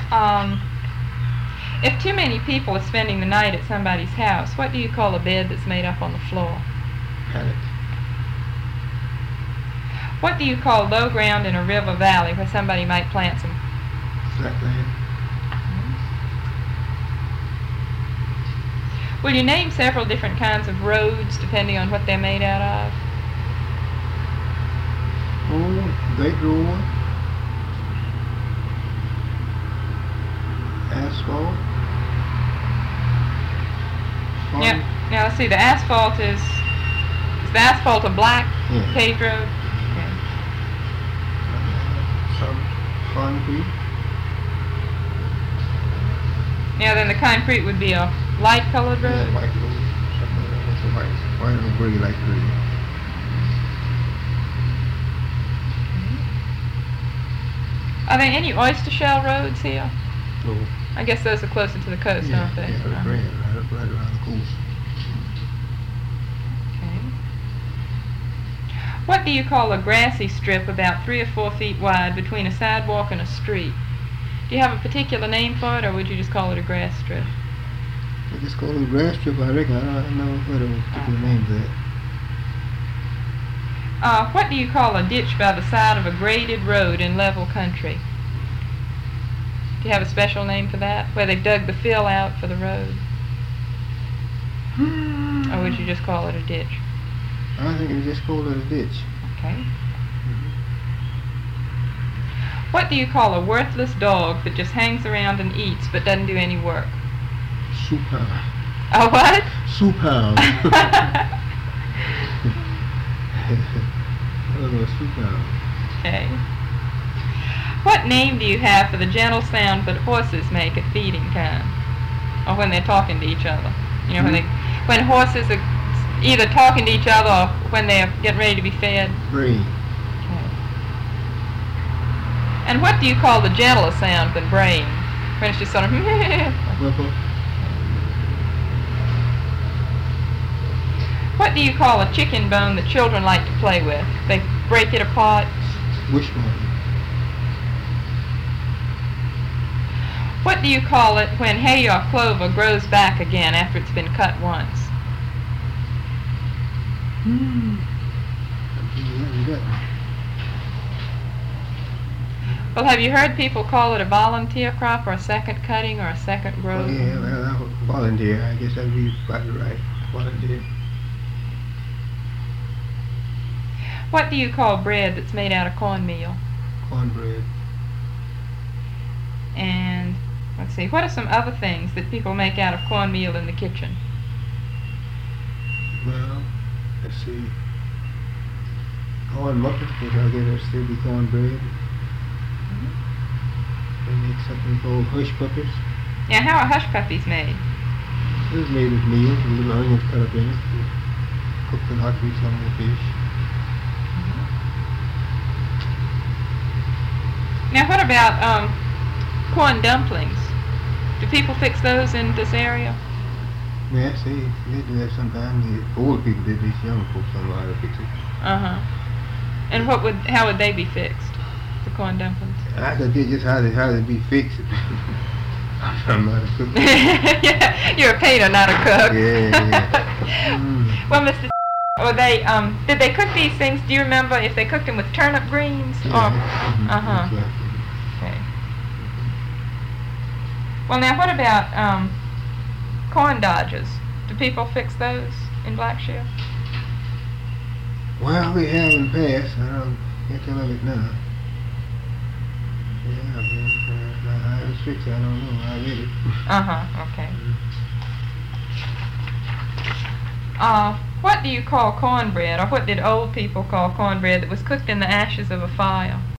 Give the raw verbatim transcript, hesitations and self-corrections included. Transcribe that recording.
Um, if too many people are spending the night at somebody's house, what do you call a bed that's made up on the floor? Paddock. What do you call low ground in a river valley where somebody might plant some? Flatland. Will you name several different kinds of roads depending on what they're made out of? Oh, Great Road. Asphalt. Farm. Yeah. Now let's see. The asphalt is is the asphalt a black Yeah. paved road? Okay. Some concrete. Now then, the concrete would be a light colored road. Yeah, white road. Something like that. It's a white, white or gray, like gray. Are there any oyster shell roads here? No. I guess those are closer to the coast, Yeah, aren't they? yeah, Uh-huh. right, right, up- right around the coast. Okay. What do you call a grassy strip about three or four feet wide between a sidewalk and a street? Do you have a particular name for it, or would you just call it a grass strip? I just call it a grass strip, I reckon. I don't know what a particular name is that. Uh, what do you call a ditch by the side of a graded road in level country? Do you have a special name for that, where they've dug the fill out for the road? Or would you just call it a ditch? I think you just call it a ditch. Okay. What do you call a worthless dog that just hangs around and eats but doesn't do any work? Soup hound. A what? Soup hound. I don't know, soup hound. Okay. What name do you have for the gentle sound that horses make at feeding time, or when they're talking to each other? You know, when they, when horses are either talking to each other or when they're getting ready to be fed. Brain. Okay. And what do you call the gentler sound than brain? When it's just sort of. Whipper. What do you call a chicken bone that children like to play with? They break it apart. Wishbone. What do you call it when hay or clover grows back again after it's been cut once? Hmm. That. Well, have you heard people call it a volunteer crop or a second cutting or a second growth? Oh, yeah, well, I would volunteer. I guess that would be probably right. Volunteer. What do you call bread that's made out of cornmeal? Cornbread. And let's see, what are some other things that people make out of cornmeal in the kitchen? Well, let's see. Corn muffins, which I guess that still be cornbread. They make something called hush puppies. Now, how are hush puppies made? It was made with meal, with little onions cut up in it. Cooked in hot grease on the fish. Now, what about um, corn dumplings? Do people fix those in this area? Yeah, see, they do that sometimes. The older people did, these young folks don't know how to fix it. Uh-huh. And what would, how would they be fixed, the corn dumplings? I could get just how they, how they be fixed. I'm not a cook. Yeah, you're a painter, not a cook. Yeah, yeah. Mm. Well, Mister Or they, um, did they cook these things? Do you remember if they cooked them with turnip greens? Yeah. Or, Mm-hmm. uh-huh. Exactly. Okay. Well, now what about um, corn dodgers? Do people fix those in Blackshear? Well, we have in the past. I don't can't tell of it now. Yeah, but uh, how it was fixed, I don't know. I did it. Uh-huh, okay. Uh, what do you call cornbread, or what did old people call cornbread that was cooked in the ashes of a fire?